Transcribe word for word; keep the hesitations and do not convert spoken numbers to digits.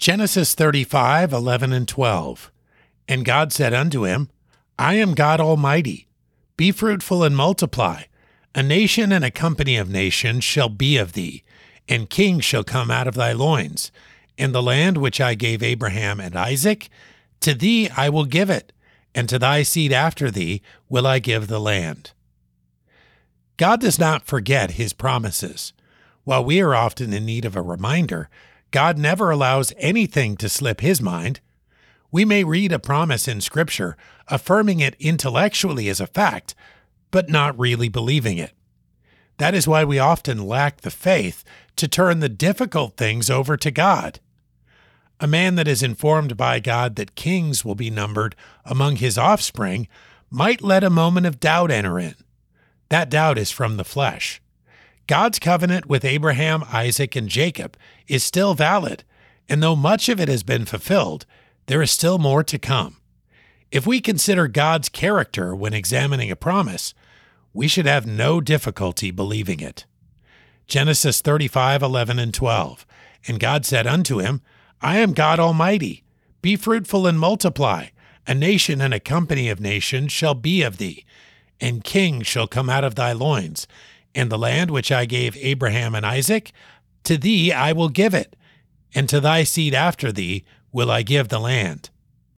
Genesis thirty-five, eleven and twelve. And God said unto him, I am God Almighty. Be fruitful and multiply. A nation and a company of nations shall be of thee, and kings shall come out of thy loins. And the land which I gave Abraham and Isaac, to thee I will give it, and to thy seed after thee will I give the land. God does not forget his promises. While we are often in need of a reminder, God never allows anything to slip his mind. We may read a promise in Scripture, affirming it intellectually as a fact, but not really believing it. That is why we often lack the faith to turn the difficult things over to God. A man that is informed by God that kings will be numbered among his offspring might let a moment of doubt enter in. That doubt is from the flesh. God's covenant with Abraham, Isaac, and Jacob is still valid, and though much of it has been fulfilled, there is still more to come. If we consider God's character when examining a promise, we should have no difficulty believing it. Genesis thirty-five, eleven and twelve. And God said unto him, I am God Almighty. Be fruitful and multiply. A nation and a company of nations shall be of thee, and kings shall come out of thy loins. And the land which I gave Abraham and Isaac, to thee I will give it, and to thy seed after thee will I give the land.